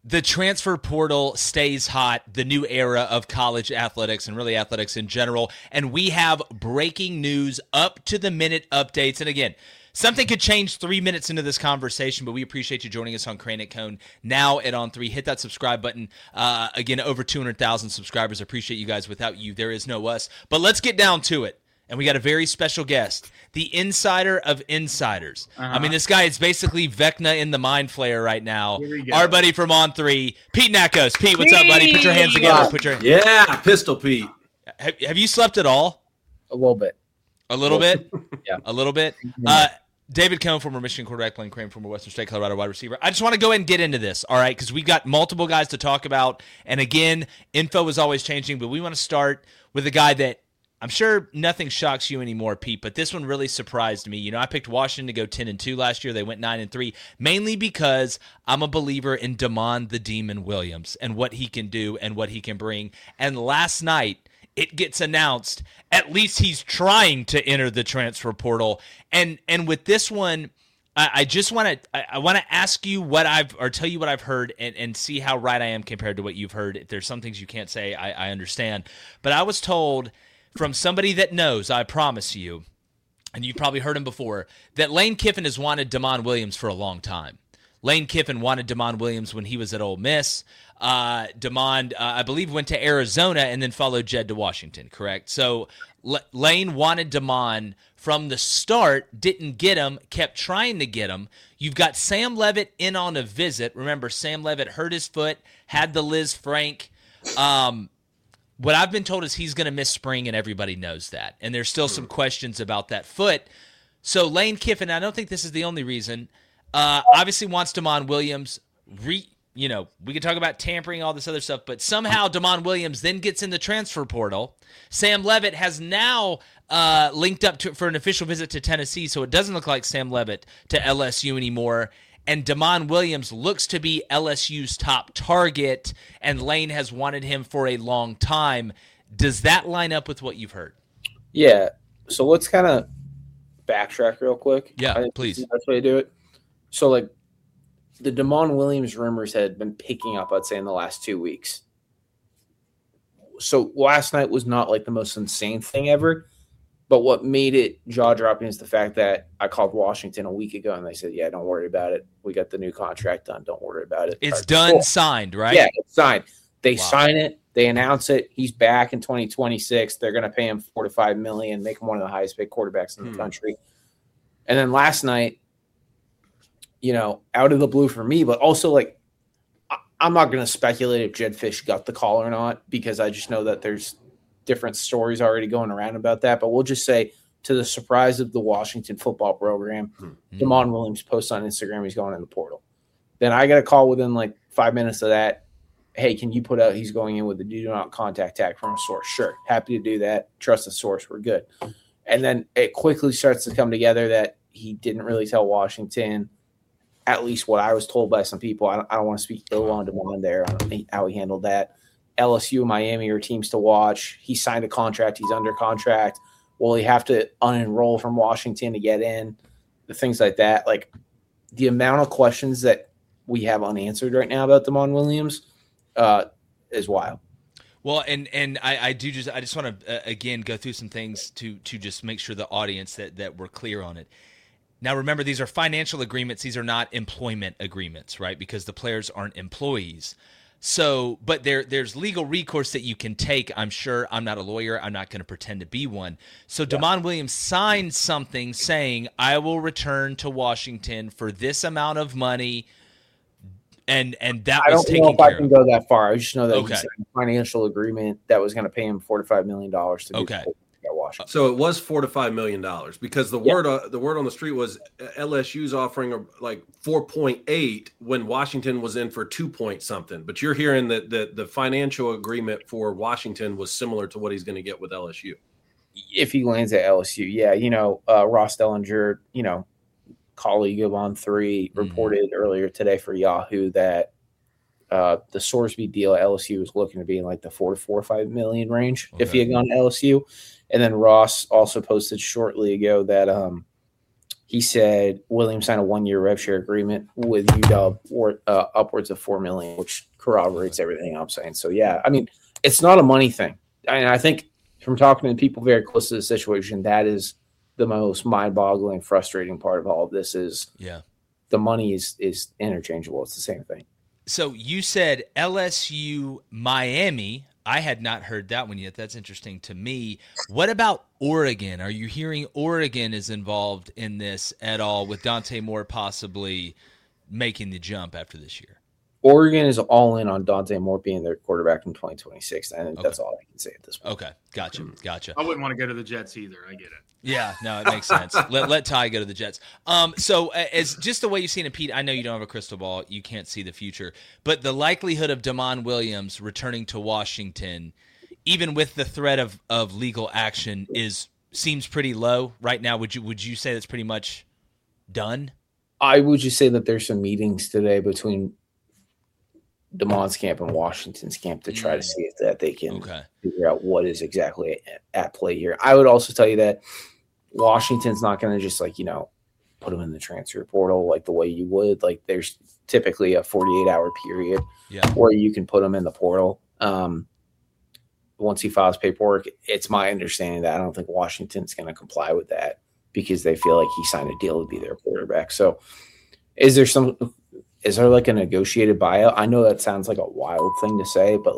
The transfer portal stays hot, the new era of college athletics and really athletics in general. And we have breaking news, up-to-the-minute updates. And again, something could change 3 minutes into this conversation, but we appreciate you joining us on Crane and Cone now at On3. Hit that subscribe button. Again, over 200,000 subscribers. Appreciate you guys. Without you, there is no us. But let's get down to it. And we got a very special guest, the insider of insiders. I mean, this guy is basically Vecna in the Mind Flayer right now. Our buddy from On3, Pete Nakos. Pete, what's up, buddy? Put your hands together. Yeah, Pistol Pete. Have you slept at all? A little bit. A little bit? Yeah. A little bit? David Cone, former Michigan quarterback, playing Crane, former Western State Colorado wide receiver. I just want to go ahead and get into this, all right, because we've got multiple guys to talk about. And again, info is always changing, but we want to start with a guy that I'm sure nothing shocks you anymore, Pete, but this one really surprised me. You know, I picked Washington to go 10-2 last year. They went 9-3, mainly because I'm a believer in Damon the Demon Williams and what he can do and what he can bring. And last night, it gets announced, at least he's trying to enter the transfer portal. And with this one, I just want to ask you tell you what I've heard and see how right I am compared to what you've heard. If there's some things you can't say, I understand. But I was told from somebody that knows, I promise you, and you've probably heard him before, that Lane Kiffin has wanted Damon Williams for a long time. Lane Kiffin wanted Damon Williams when he was at Ole Miss. Damon, I believe, went to Arizona and then followed Jed to Washington, correct? So Lane wanted Damon from the start, didn't get him, kept trying to get him. You've got Sam Levitt in on a visit. Remember, Sam Levitt hurt his foot, had the Liz Frank. What I've been told is he's going to miss spring, and everybody knows that. And there's still some questions about that foot. So Lane Kiffin, I don't think this is the only reason, obviously wants Damon Williams. We can talk about tampering, all this other stuff, but somehow Damon Williams then gets in the transfer portal. Sam Levitt has now linked up for an official visit to Tennessee, so it doesn't look like Sam Levitt to LSU anymore. And Damon Williams looks to be LSU's top target, and Lane has wanted him for a long time. Does that line up with what you've heard? Yeah. So let's kind of backtrack real quick. Yeah, please. That's the best way to do it. So, like, the Damon Williams rumors had been picking up, I'd say, in the last 2 weeks. So last night was not, like, the most insane thing ever. But what made it jaw-dropping is the fact that I called Washington a week ago, and they said, yeah, don't worry about it. We got the new contract done. Don't worry about it. It's done, signed, right? Yeah, it's signed. They sign it. They announce it. He's back in 2026. They're going to pay him $4 to $5 million, make him one of the highest-paid quarterbacks in the country. And then last night, out of the blue for me, but also, like, I'm not going to speculate if Jedd Fisch got the call or not, because I just know that there's different stories already going around about that. But we'll just say, to the surprise of the Washington football program, Damon Williams posts on Instagram he's going in the portal. Then I got a call within like 5 minutes of that. Hey, can you put out he's going in with the do not contact tag from a source? Sure. Happy to do that. Trust the source. We're good. And then it quickly starts to come together that he didn't really tell Washington, at least what I was told by some people. I don't want to speak ill on Damon there on how he handled that. LSU and Miami are teams to watch. He signed a contract. He's under contract. Will he have to unenroll from Washington to get in? The things like that. Like, the amount of questions that we have unanswered right now about Damon Williams is wild. Well, and I just want to again go through some things to just make sure the audience that we're clear on it. Now, remember, these are financial agreements. These are not employment agreements, right? Because the players aren't employees. So, but there's legal recourse that you can take. I'm sure. I'm not a lawyer. I'm not going to pretend to be one. So Damon Williams signed something saying, I will return to Washington for this amount of money. And that was taken care of. I don't know if I can go that far. I just know that he signed a financial agreement that was going to pay him $4 to $5 million to do at Washington. So it was $4 to $5 million because the word on the street was LSU's offering like 4.8 when Washington was in for 2 point something. But you're hearing that the financial agreement for Washington was similar to what he's going to get with LSU. If he lands at LSU, yeah. Ross Dellinger, colleague of On3, reported earlier today for Yahoo that the Sorsby deal at LSU was looking to be in like the $4 to $5 million range if he had gone to LSU. And then Ross also posted shortly ago that he said Williams signed a 1-year rev share agreement with UW or upwards of $4 million, which corroborates everything I'm saying. So yeah, I mean, it's not a money thing. And I think from talking to people very close to the situation, that is the most mind-boggling, frustrating part of all of this is the money is interchangeable. It's the same thing. So you said LSU, Miami. I had not heard that one yet. That's interesting to me. What about Oregon? Are you hearing Oregon is involved in this at all with Dante Moore possibly making the jump after this year? Oregon is all in on Dante Moore being their quarterback in 2026. I think that's all I can say at this point. Okay, gotcha. I wouldn't want to go to the Jets either. I get it. Yeah, no, it makes sense. Let Ty go to the Jets. So as just the way you've seen it, Pete, I know you don't have a crystal ball. You can't see the future. But the likelihood of Damon Williams returning to Washington, even with the threat of legal action, seems pretty low right now. Would you say that's pretty much done? I would just say that there's some meetings today between Damon's camp and Washington's camp to try to see if that they can figure out what is exactly at play here. I would also tell you that Washington's not going to just put them in the transfer portal like the way you would. Like there's typically a 48-hour period where you can put them in the portal. Once he files paperwork, it's my understanding that I don't think Washington's going to comply with that because they feel like he signed a deal to be their quarterback. So is there like a negotiated buyout? I know that sounds like a wild thing to say, but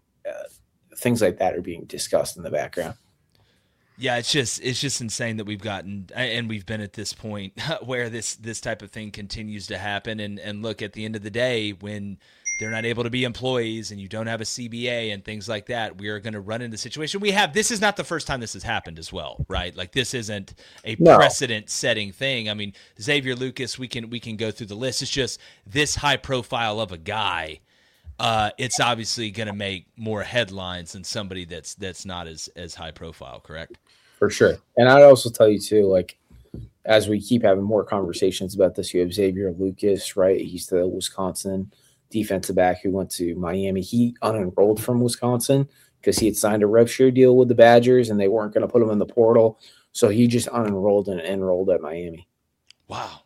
things like that are being discussed in the background. Yeah, it's just insane that we've gotten and we've been at this point where this type of thing continues to happen. And look, at the end of the day, when they're not able to be employees and you don't have a CBA and things like that, we are going to run into the situation we have. This is not the first time this has happened as well, right? Like this isn't a precedent-setting thing. I mean, Xavier Lucas, we can go through the list. It's just this high profile of a guy. It's obviously going to make more headlines than somebody that's not as high profile, correct? For sure. And I'd also tell you too, as we keep having more conversations about this, you have Xavier Lucas, right? He's the Wisconsin defensive back who went to Miami. He unenrolled from Wisconsin because he had signed a rev share deal with the Badgers and they weren't going to put him in the portal. So he just unenrolled and enrolled at Miami. Wow.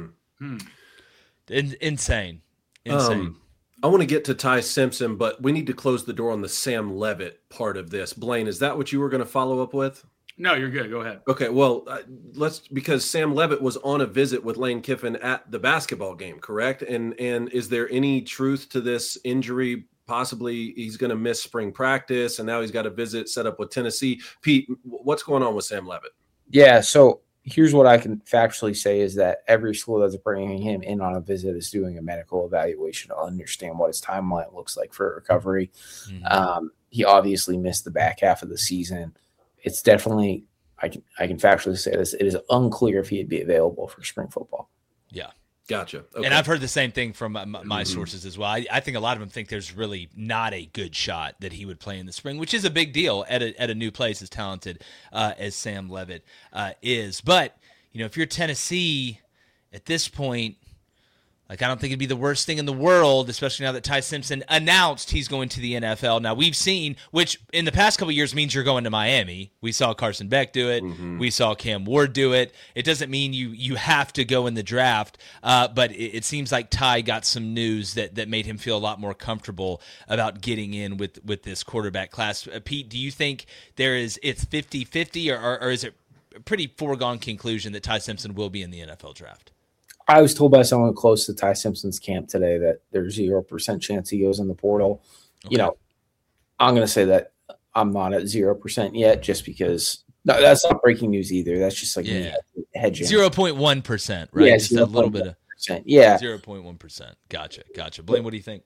Insane. I want to get to Ty Simpson, but we need to close the door on the Sam Levitt part of this. Blaine, is that what you were going to follow up with? No, you're good. Go ahead. Okay, well, because Sam Levitt was on a visit with Lane Kiffin at the basketball game, correct? And is there any truth to this injury? Possibly he's going to miss spring practice, and now he's got a visit set up with Tennessee. Pete, what's going on with Sam Levitt? Yeah, so here's what I can factually say is that every school that's bringing him in on a visit is doing a medical evaluation to understand what his timeline looks like for recovery. Mm-hmm. He obviously missed the back half of the season. It's definitely, I can factually say this, it is unclear if he'd be available for spring football. Yeah. Gotcha. Okay. And I've heard the same thing from my sources as well. I think a lot of them think there's really not a good shot that he would play in the spring, which is a big deal at a new place as talented as Sam Levitt is. But, if you're Tennessee at this point, I don't think it'd be the worst thing in the world, especially now that Ty Simpson announced he's going to the NFL. Now, we've seen, which in the past couple of years means you're going to Miami. We saw Carson Beck do it. Mm-hmm. We saw Cam Ward do it. It doesn't mean you have to go in the draft, but it seems like Ty got some news that made him feel a lot more comfortable about getting in with this quarterback class. Pete, do you think it's 50-50, or is it a pretty foregone conclusion that Ty Simpson will be in the NFL draft? I was told by someone close to Ty Simpson's camp today that there's 0% chance he goes in the portal. Okay. I'm going to say that I'm not at 0% yet, just because that's not breaking news either. That's just me hedging. 0.1%, right? Yeah, just a little bit of 0.1%. Gotcha. Blaine, what do you think?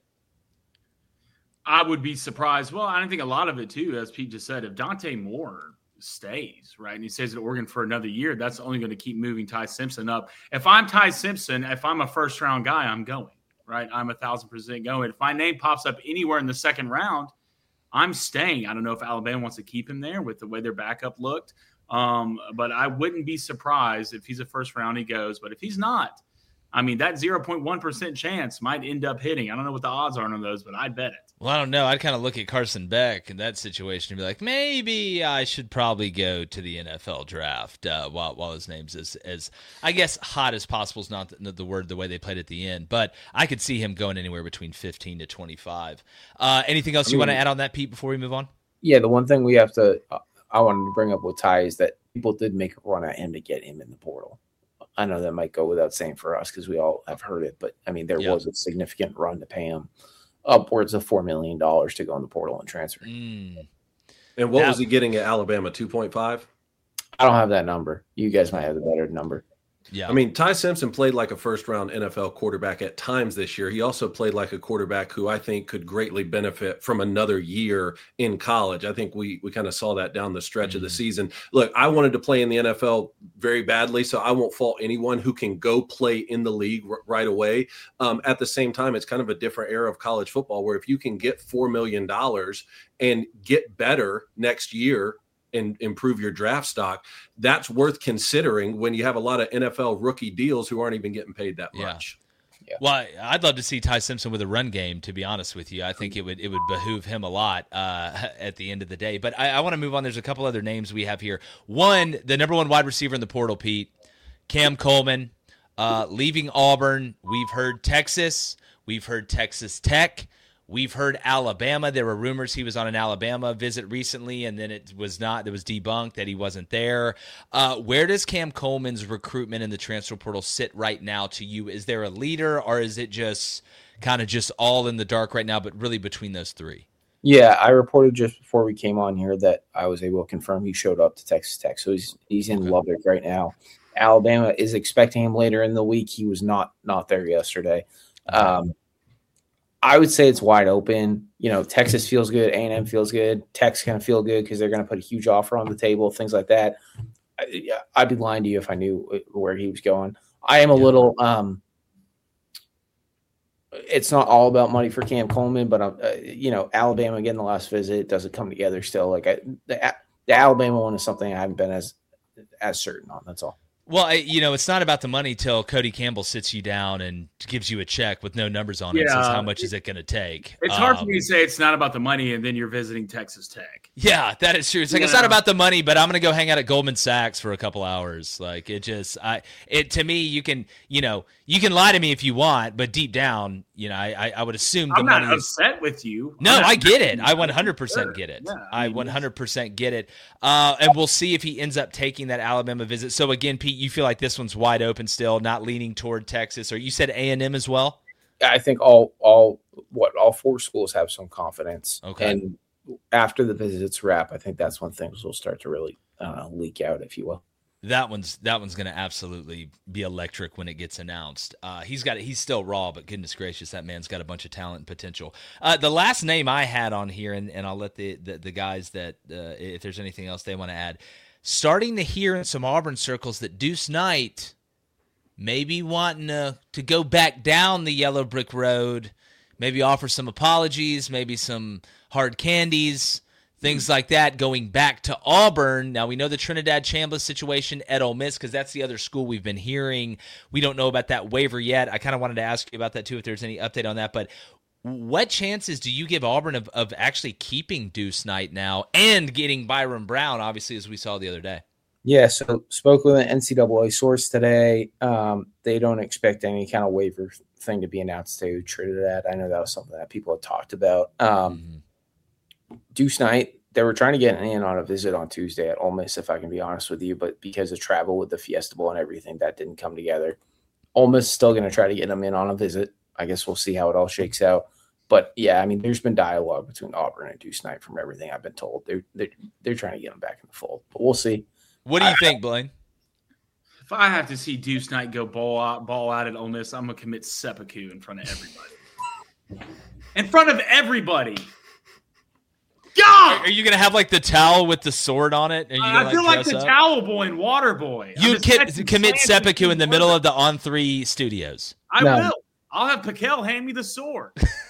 I would be surprised. Well, I think a lot of it too, as Pete just said, if Dante Moore stays, right, and he stays at Oregon for another year, that's only going to keep moving Ty Simpson up. If I'm Ty Simpson, if I'm a first round guy, I'm going, right? I'm 1,000% going. If my name pops up anywhere in the second round, I'm staying. I don't know if Alabama wants to keep him there with the way their backup looked, but I wouldn't be surprised if he's a first round, he goes. But if he's not, I mean, that 0.1% chance might end up hitting. I don't know what the odds are on those, but I'd bet it. Well, I don't know. I'd kind of look at Carson Beck in that situation and be like, maybe I should probably go to the NFL draft while his name's as I guess hot as possible is not the word the way they played at the end, but I could see him going anywhere between 15 to 25. Anything else you want to add on that, Pete, before we move on? Yeah, the one thing we have to I wanted to bring up with Ty is that people did make a run at him to get him in the portal. I know that might go without saying for us because we all have heard it, but I mean, there was a significant run to pay him upwards of $4 million to go in the portal and transfer. And what was he getting at Alabama? 2.5? I don't have that number. You guys might have the better number. Yeah. I mean, Ty Simpson played like a first-round NFL quarterback at times this year. He also played like a quarterback who I think could greatly benefit from another year in college. I think we kind of saw that down the stretch of the season. Look, I wanted to play in the NFL very badly, so I won't fault anyone who can go play in the league right away. At the same time, it's kind of a different era of college football where if you can get $4 million and get better next year and improve your draft stock, that's worth considering when you have a lot of NFL rookie deals who aren't even getting paid that much. Yeah. Well, I'd love to see Ty Simpson with a run game, to be honest with you. I think it would behoove him a lot at the end of the day. But I want to move on. There's a couple other names we have here. One, the number one wide receiver in the portal, Pete, Cam Coleman, leaving Auburn. We've heard Texas. We've heard Texas Tech. We've heard Alabama. There were rumors he was on an Alabama visit recently, and then it was not. It was debunked that he wasn't there. Where does Cam Coleman's recruitment in the transfer portal sit right now to you? Is there a leader, or is it just kind of just all in the dark right now, but really between those three? Yeah, I reported just before we came on here that I was able to confirm he showed up to Texas Tech. So he's in Lubbock right now. Alabama is expecting him later in the week. He was not there yesterday. I would say it's wide open. You know, Texas feels good. A&M feels good. Tech's going to feel good because they're going to put a huge offer on the table, things like that. I'd be lying to you if I knew where he was going. I am a little it's not all about money for Cam Coleman, but, Alabama getting the last visit doesn't come together still. Like the Alabama one is something I haven't been as certain on. That's all. Well, it's not about the money till Cody Campbell sits you down and gives you a check with no numbers on it and says, how much is it going to take? It's hard for me to say it's not about the money and then you're visiting Texas Tech. Yeah, that is true. It's like, it's not about the money, but I'm going to go hang out at Goldman Sachs for a couple hours. Like to me, you can lie to me if you want, but deep down, I would assume the money I'm not upset with you. No, I get it. I 100% get it. Yeah, I 100% get it. And we'll see if he ends up taking that Alabama visit. So again, Pete, you feel like this one's wide open still, not leaning toward Texas, or you said A&M as well? I think all four schools have some confidence. Okay. And after the visits wrap, I think that's when things will start to really leak out, if you will. That one's going to absolutely be electric when it gets announced. He's still raw, but goodness gracious, that man's got a bunch of talent and potential. The last name I had on here, and I'll let the guys that if there's anything else they want to add, starting to hear in some Auburn circles that Deuce Knight may be wanting to go back down the yellow brick road, maybe offer some apologies, maybe some hard candies, things like that, going back to Auburn. Now, we know the Trinidad Chambliss situation at Ole Miss because that's the other school we've been hearing. We don't know about that waiver yet. I kind of wanted to ask you about that, too, if there's any update on that. But what chances do you give Auburn of actually keeping Deuce Knight now and getting Byron Brown, obviously, as we saw the other day? Yeah, so spoke with an NCAA source today. They don't expect any kind of waiver thing to be announced to Trinidad. I know that was something that people had talked about. Deuce Knight, they were trying to get in on a visit on Tuesday at Ole Miss, if I can be honest with you, but because of travel with the Fiesta Bowl and everything, that didn't come together. Ole Miss is still going to try to get him in on a visit. I guess we'll see how it all shakes out. But, yeah, I mean, there's been dialogue between Auburn and Deuce Knight from everything I've been told. They're trying to get him back in the fold, but we'll see. What do you think, Blaine? If I have to see Deuce Knight go ball out at Ole Miss, I'm going to commit seppuku in front of everybody. In front of everybody. God! Are you going to have, like, the towel with the sword on it? I feel like the towel boy and water boy. You commit seppuku in the middle of the On3 studios. I will. I'll have Piquel hand me the sword.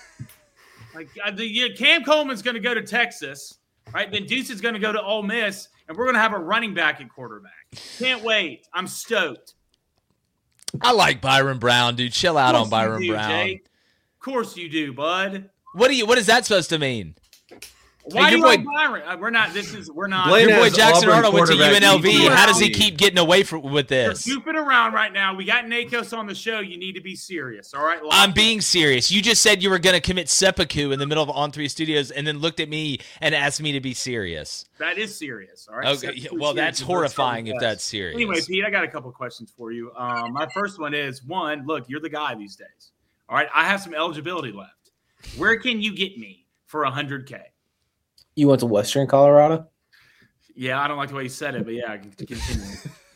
Cam Coleman's going to go to Texas, right? Then Deuce is going to go to Ole Miss, and we're going to have a running back at quarterback. Can't wait. I'm stoked. I like Byron Brown, dude. Chill out on Byron Brown. Jake. Of course you do, bud. What is that supposed to mean? Why do you like Byron? We're not. Your boy Jackson Arnold went to UNLV. How does he keep getting away with this? You're goofing around right now. We got Nakos on the show. You need to be serious, all right? I'm being serious. You just said you were going to commit seppuku in the middle of On3 Studios and then looked at me and asked me to be serious. That is serious, all right? Okay, well, that's horrifying if that's serious. Anyway, Pete, I got a couple of questions for you. My first one is, look, you're the guy these days, all right? I have some eligibility left. Where can you get me for $100K? You went to Western Colorado? Yeah, I don't like the way you said it, but yeah, I can continue.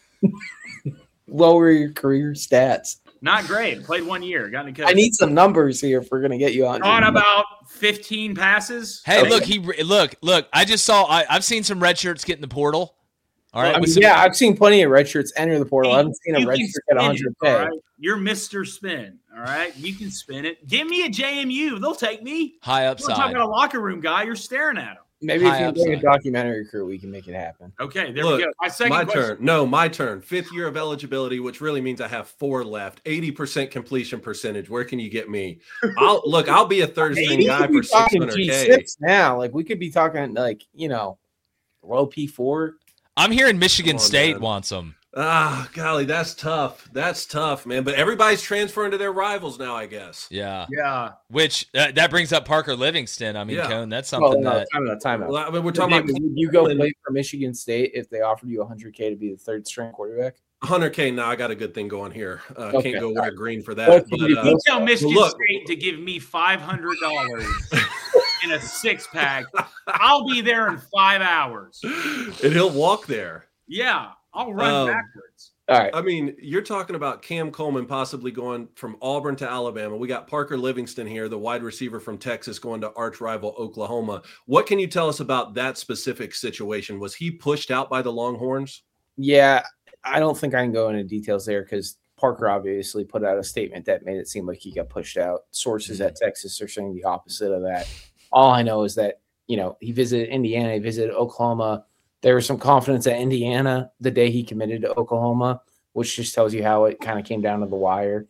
Lower your career stats. Not great. Played 1 year. Got any I need some numbers here if we're gonna get you on. On about 15 passes. Hey, look! I just saw. I've seen some red shirts get in the portal. All right. I've seen plenty of red shirts enter the portal. I haven't seen a red shirt get 100K. Right? You're Mr. Spin. All right, you can spin it. Give me a JMU. They'll take me. High upside. We're talking about a locker room guy. You're staring at him. Maybe if you bring a documentary crew, we can make it happen. Okay, there we go. My turn. No, my turn. 5th year of eligibility, which really means I have 4 left. 80% completion percentage. Where can you get me? I'll be a third string guy for $600K. Now, like we could be talking like low P4. I'm hearing Michigan State wants them. Golly, that's tough. That's tough, man. But everybody's transferring to their rivals now, I guess. Yeah. Which that brings up Parker Livingston. I mean, Cone, that's something time out. Well, I mean, we're talking about. Would you go play for Michigan State if they offered you $100K to be the third string quarterback? $100K. No, I got a good thing going here. Can't go wear green for that. You tell Michigan State to give me $500 in a 6-pack. I'll be there in 5 hours. And he'll walk there. Yeah. I'll run backwards. All right. I mean, you're talking about Cam Coleman possibly going from Auburn to Alabama. We got Parker Livingston here, the wide receiver from Texas, going to arch rival Oklahoma. What can you tell us about that specific situation? Was he pushed out by the Longhorns? Yeah, I don't think I can go into details there because Parker obviously put out a statement that made it seem like he got pushed out. Sources at Texas are saying the opposite of that. All I know is that, he visited Indiana, he visited Oklahoma. There was some confidence at Indiana the day he committed to Oklahoma, which just tells you how it kind of came down to the wire.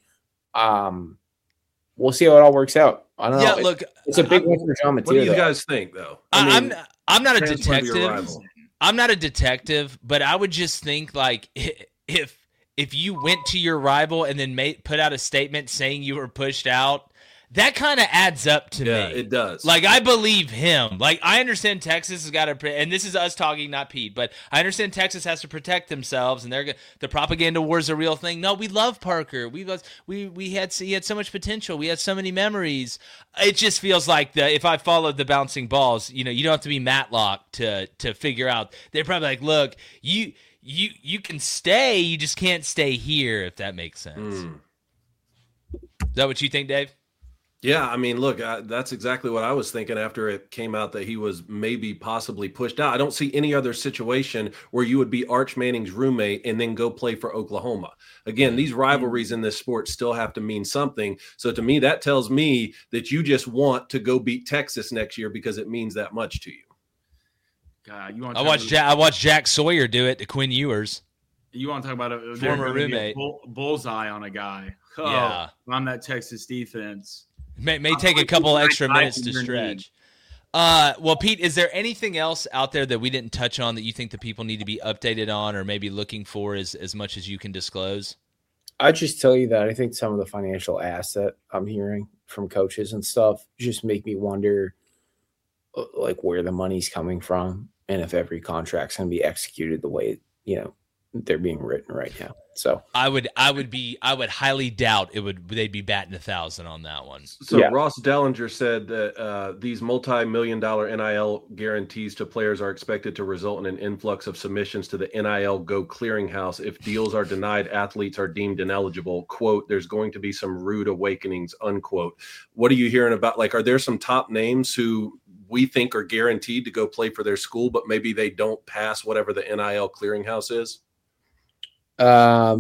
We'll see how it all works out. I don't know. Yeah, look, it's a big one for John Mateer. What do you guys think, though? I'm not a detective. I'm not a detective, but I would just think like if you went to your rival and then put out a statement saying you were pushed out, that kind of adds up to me. Yeah, it does. Like, I believe him. Like, I understand Texas has got to, and this is us talking, not Pete, but I understand Texas has to protect themselves, and the propaganda war is a real thing. No, we love Parker. He had so much potential. We had so many memories. It just feels like if I followed the bouncing balls, you don't have to be Matlock to figure out. They're probably like, look, you can stay, you just can't stay here, if that makes sense. Is that what you think, Dave? Yeah, I mean, look, that's exactly what I was thinking after it came out that he was possibly pushed out. I don't see any other situation where you would be Arch Manning's roommate and then go play for Oklahoma. Again, these rivalries in this sport still have to mean something. So to me, that tells me that you just want to go beat Texas next year because it means that much to you. God, I watched Jack Sawyer do it to Quinn Ewers. You want to talk about a former roommate bullseye on a guy? Oh, yeah, on that Texas defense. May take a couple extra minutes to stretch. Well, Pete, is there anything else out there that we didn't touch on that you think the people need to be updated on or maybe looking for as much as you can disclose? I'd just tell you that I think some of the financial asset I'm hearing from coaches and stuff just make me wonder like where the money's coming from and if every contract's going to be executed the way, they're being written right now. So I would highly doubt they'd be batting 1,000 on that one. So yeah. Ross Dellinger said that these multi-million-dollar NIL guarantees to players are expected to result in an influx of submissions to the NIL Go clearinghouse. If deals are denied, athletes are deemed ineligible. Quote, there's going to be some rude awakenings, unquote. What are you hearing about? Like, are there some top names who we think are guaranteed to go play for their school, but maybe they don't pass whatever the NIL clearinghouse is? I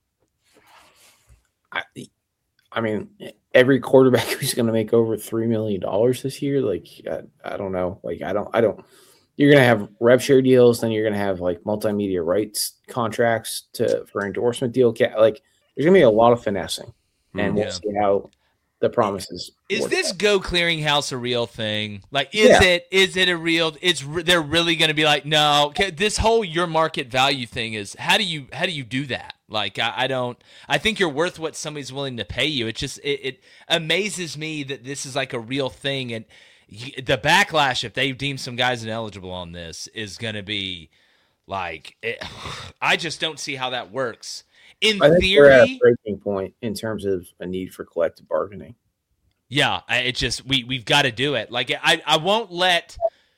mean, every quarterback who's going to make over $3 million this year, like, I don't know. Like, I don't, you're going to have rev share deals. Then you're going to have like multimedia rights contracts for endorsement deal. Like there's going to be a lot of finessing, and Yeah. we'll see how the promises. Is work this out. Go Clearinghouse a real thing? Like, is it a real? They're really going to be like, no. Okay, this whole your market value thing is how do you do that? Like, I don't. I think you're worth what somebody's willing to pay you. It just it amazes me that this is like a real thing, and the backlash if they deem some guys ineligible on this is going to be like, I just don't see how that works. In I think we're at a theory, breaking point in terms of a need for collective bargaining. yeah, it's just we've got to do it. Like I won't let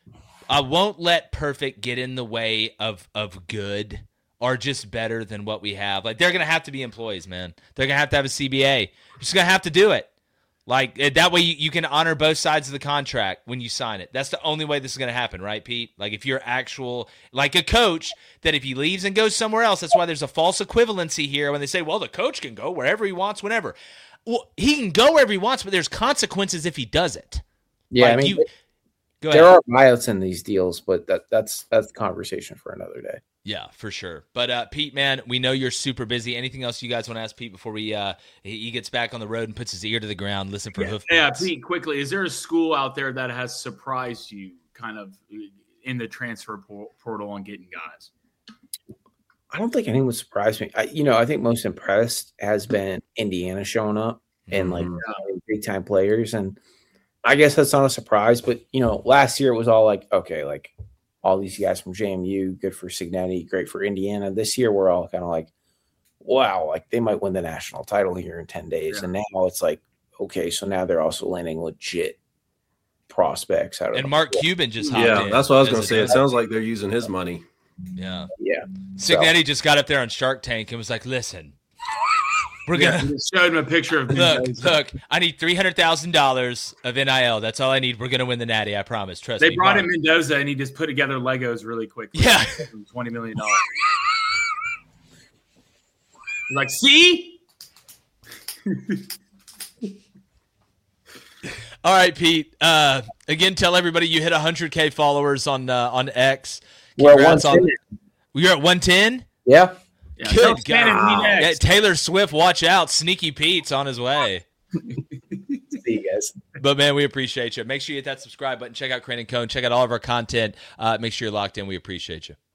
perfect get in the way of good or just better than what we have. Like they're gonna have to be employees, man. They're gonna have to have a CBA. You're just gonna have to do it. Like that way you can honor both sides of the contract when you sign it. That's the only way this is gonna happen, right, Pete? Like if you're actual like a coach that if he leaves and goes somewhere else, that's why there's a false equivalency here when they say, well, the coach can go wherever he wants, whenever. Well, he can go wherever he wants, but there's consequences if he does it. Yeah, Like, I mean, go there ahead. are buyouts in these deals, but that's the conversation for another day. Yeah, for sure. But Pete, man, we know you're super busy. Anything else you guys want to ask Pete before we he gets back on the road and puts his ear to the ground, listen for hoof Yeah, beats? Pete, quickly, is there a school out there that has surprised you kind of in the transfer portal on getting guys? I don't think anyone surprised me. I think most impressed has been Indiana showing up and like big time players, and I guess that's not a surprise. But last year it was all like, okay, like all these guys from JMU, good for Cignetti, great for Indiana. This year we're all kind of like, wow, like they might win the national title here in 10 days, and now it's like, okay, so now they're also landing legit prospects out of. And Mark Cuban just hopped Yeah, in. that's what I was as going a to say. It donor. sounds like they're using his money. Yeah. Yeah. Signetti just got up there on Shark Tank and was like, listen, we're Yeah, going to. just showed him a picture of Look, I need $300,000 of NIL. That's all I need. We're going to win the Natty. I promise. Trust me. They brought Mark. in Mendoza, and he just put together Legos really quick. Yeah. $20 million. Like, see? All right, Pete. Again, tell everybody you hit 100K followers on X. We're at Congrats 110. You're at 110? Yeah. Yeah, Good tell Shannon God. he next. Yeah, Taylor Swift, watch out. Sneaky Pete's on his way. See you guys. But, man, we appreciate you. Make sure you hit that subscribe button. Check out Crane & Cone. Check out all of our content. Make sure you're locked in. We appreciate you.